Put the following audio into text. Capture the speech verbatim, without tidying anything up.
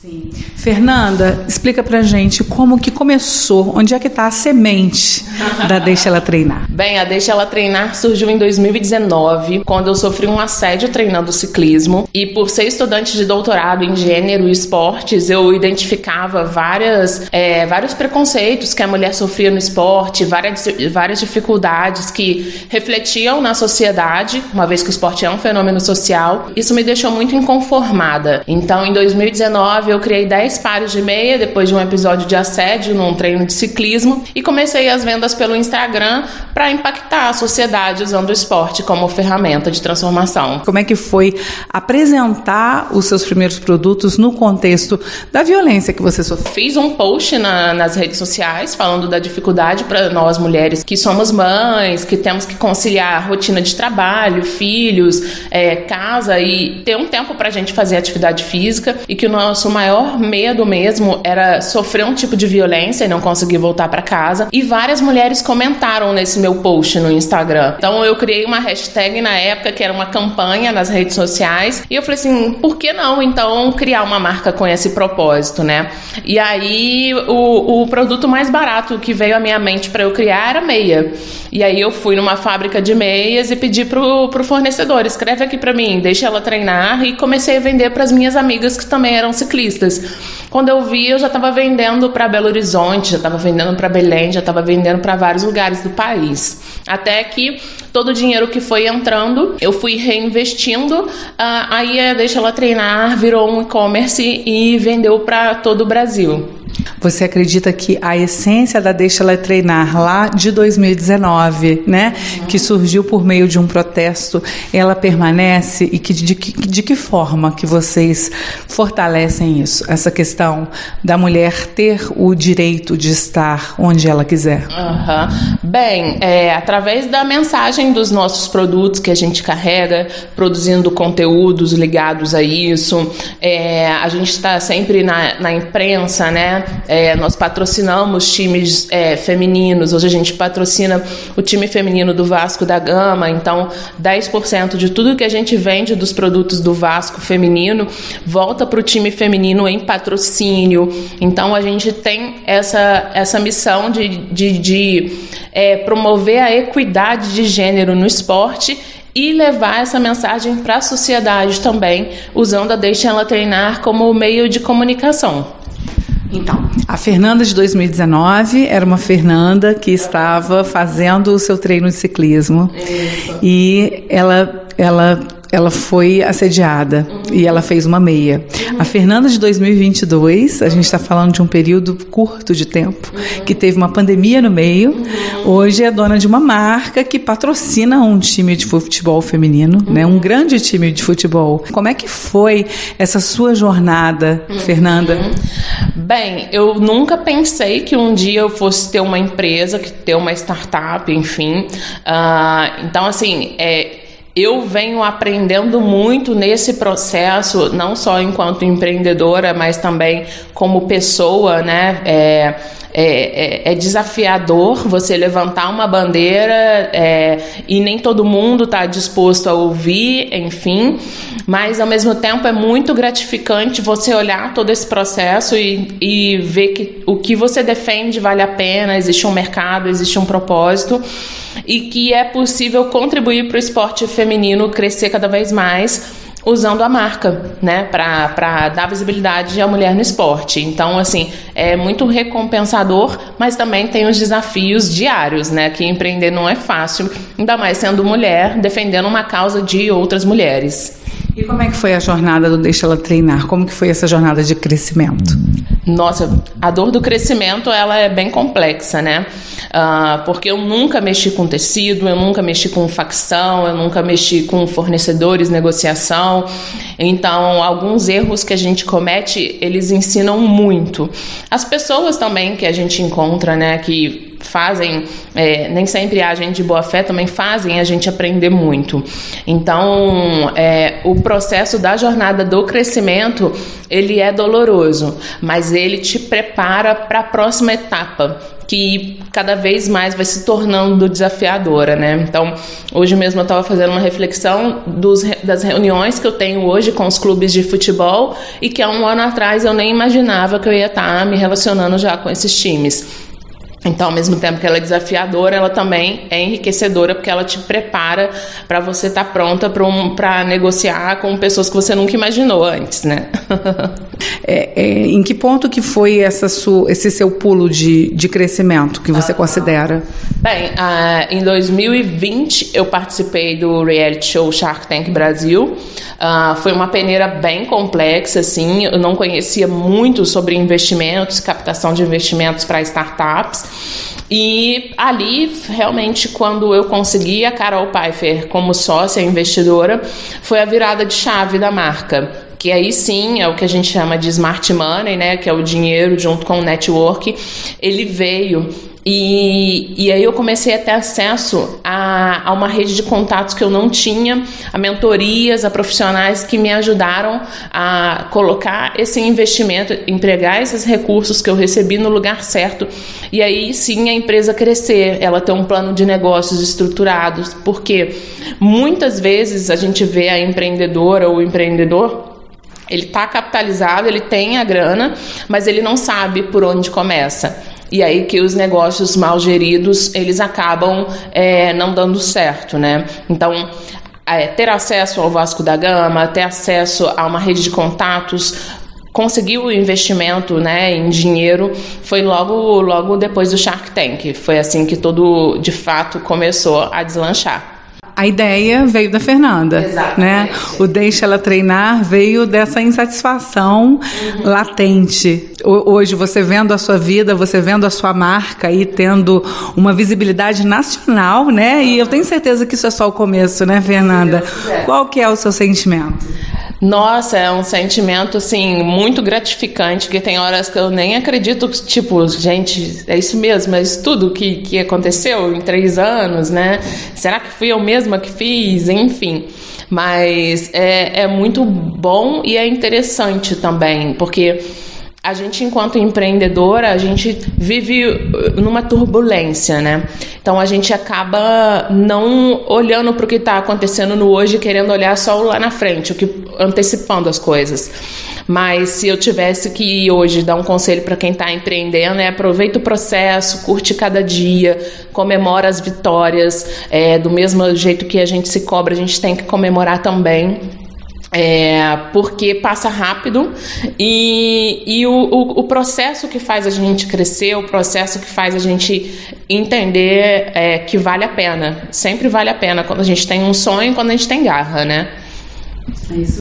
Sim. Fernanda, explica pra gente como que começou, onde é que tá a semente da Deixa Ela Treinar? Bem, a Deixa Ela Treinar surgiu em dois mil e dezenove, quando eu sofri um assédio treinando ciclismo, e por ser estudante de doutorado em gênero e esportes, eu identificava várias, é, vários preconceitos que a mulher sofria no esporte, várias, várias dificuldades que refletiam na sociedade, uma vez que o esporte é um fenômeno social. Isso me deixou muito inconformada. Então, em dois mil e dezenove, eu criei dez pares de meia depois de um episódio de assédio num treino de ciclismo e comecei as vendas pelo Instagram para impactar a sociedade usando o esporte como ferramenta de transformação. Como é que foi apresentar os seus primeiros produtos no contexto da violência que você sofreu? Fiz um post na, nas redes sociais falando da dificuldade para nós mulheres que somos mães, que temos que conciliar a rotina de trabalho, filhos, é, casa e ter um tempo para a gente fazer atividade física, e que o nosso maior medo mesmo era sofrer um tipo de violência e não conseguir voltar para casa. E várias mulheres comentaram nesse meu post no Instagram. Então eu criei uma hashtag na época que era uma campanha nas redes sociais, e eu falei assim, por que não então criar uma marca com esse propósito, né? E aí o, o produto mais barato que veio à minha mente para eu criar era meia. E aí eu fui numa fábrica de meias e pedi pro, pro fornecedor, escreve aqui para mim, Deixa Ela Treinar, e comecei a vender para as minhas amigas que também eram ciclistas. Quando eu vi, eu já estava vendendo para Belo Horizonte, já estava vendendo para Belém, já estava vendendo para vários lugares do país. Até que todo o dinheiro que foi entrando, eu fui reinvestindo, uh, aí a Deixa Ela Treinar virou um e-commerce e vendeu para todo o Brasil. Você acredita que a essência da Deixa Ela Treinar lá de dois mil e dezenove, né, uhum. que surgiu por meio de um protesto, ela permanece, e que, de, que, de que forma que vocês fortalecem isso, essa questão da mulher ter o direito de estar onde ela quiser? Uhum. Bem, é, através da mensagem dos nossos produtos que a gente carrega, produzindo conteúdos ligados a isso, é, a gente está sempre na, na imprensa, né? É, nós patrocinamos times é, femininos. Hoje a gente patrocina o time feminino do Vasco da Gama, então dez por cento de tudo que a gente vende dos produtos do Vasco feminino volta para o time feminino em patrocínio. Então a gente tem essa, essa missão de, de, de é, promover a equidade de gênero no esporte e levar essa mensagem para a sociedade também, usando a Deixa Ela Treinar como meio de comunicação. Então, a Fernanda de dois mil e dezenove era uma Fernanda que estava fazendo o seu treino de ciclismo. Isso. E ela, ela, ela foi assediada, uhum. e ela fez uma meia. Uhum. A Fernanda de dois mil e vinte e dois, a gente está falando de um período curto de tempo, uhum. que teve uma pandemia no meio, uhum. hoje é dona de uma marca que patrocina um time de futebol feminino, uhum. né, um grande time de futebol. Como é que foi essa sua jornada, uhum. Fernanda? Bem, eu nunca pensei que um dia eu fosse ter uma empresa, que ter uma startup, enfim. Uh, então, assim, é, eu venho aprendendo muito nesse processo, não só enquanto empreendedora, mas também como pessoa, né? É, É, é, é desafiador você levantar uma bandeira é, e nem todo mundo está disposto a ouvir, enfim, mas ao mesmo tempo é muito gratificante você olhar todo esse processo e, e ver que o que você defende vale a pena, existe um mercado, existe um propósito e que é possível contribuir para o esporte feminino crescer cada vez mais, usando a marca, né, para para dar visibilidade à mulher no esporte. Então, assim, é muito recompensador, mas também tem os desafios diários, né, que empreender não é fácil, ainda mais sendo mulher, defendendo uma causa de outras mulheres. E como é que foi a jornada do Deixa Ela Treinar? Como que foi essa jornada de crescimento? Nossa, a dor do crescimento, ela é bem complexa, né? Uh, porque eu nunca mexi com tecido, eu nunca mexi com facção, eu nunca mexi com fornecedores, negociação. Então, alguns erros que a gente comete, eles ensinam muito. As pessoas também que a gente encontra, né, que fazem, é, nem sempre agem de boa fé, também fazem a gente aprender muito. Então, é, o processo da jornada do crescimento, ele é doloroso, mas ele te prepara para a próxima etapa, que cada vez mais vai se tornando desafiadora, né? Então, hoje mesmo eu estava fazendo uma reflexão dos, das reuniões que eu tenho hoje com os clubes de futebol e que há um ano atrás eu nem imaginava que eu ia estar me relacionando já com esses times. Então, ao mesmo tempo que ela é desafiadora, ela também é enriquecedora, porque ela te prepara para você estar pronta para um, para negociar com pessoas que você nunca imaginou antes, né? É, é, em que ponto que foi essa sua, esse seu pulo de, de crescimento que você ah, considera? Bem, uh, em dois mil e vinte eu participei do reality show Shark Tank Brasil. Uh, foi uma peneira bem complexa, assim, eu não conhecia muito sobre investimentos, captação de investimentos para startups. E ali, realmente, quando eu consegui a Carol Pfeiffer como sócia investidora, foi a virada de chave da marca. Que aí sim é o que a gente chama de smart money, né? Que é o dinheiro junto com o network. Ele veio e, e aí eu comecei a ter acesso a, a uma rede de contatos que eu não tinha, a mentorias, a profissionais que me ajudaram a colocar esse investimento, empregar esses recursos que eu recebi no lugar certo. E aí sim a empresa crescer, ela ter um plano de negócios estruturados, porque muitas vezes a gente vê a empreendedora ou o empreendedor, ele está capitalizado, ele tem a grana, mas ele não sabe por onde começa. E aí que os negócios mal geridos, eles acabam é, não dando certo, né? Então, é, ter acesso ao Vasco da Gama, ter acesso a uma rede de contatos, conseguir o investimento, né, em dinheiro, foi logo, logo depois do Shark Tank. Foi assim que tudo, de fato, começou a deslanchar. A ideia veio da Fernanda, exatamente, né? O Deixa Ela Treinar veio dessa insatisfação uhum. latente. Hoje, você vendo a sua vida, você vendo a sua marca e tendo uma visibilidade nacional, né? E eu tenho certeza que isso é só o começo, né, Fernanda? Qual que é o seu sentimento? Nossa, é um sentimento, assim, muito gratificante, que tem horas que eu nem acredito, tipo, gente, é isso mesmo, mas tudo que, que aconteceu em três anos, né? Será que fui eu mesma que fiz? Enfim, mas é, é muito bom e é interessante também, porque a gente, enquanto empreendedora, a gente vive numa turbulência, né? Então, a gente acaba não olhando para o que está acontecendo no hoje, querendo olhar só lá na frente, o que, antecipando as coisas. Mas se eu tivesse que hoje dar um conselho para quem está empreendendo, é aproveita o processo, curte cada dia, comemora as vitórias, é, do mesmo jeito que a gente se cobra, a gente tem que comemorar também. É, porque passa rápido e, e o, o, o processo que faz a gente crescer, o processo que faz a gente entender é, que vale a pena, sempre vale a pena quando a gente tem um sonho, quando a gente tem garra, né? É isso.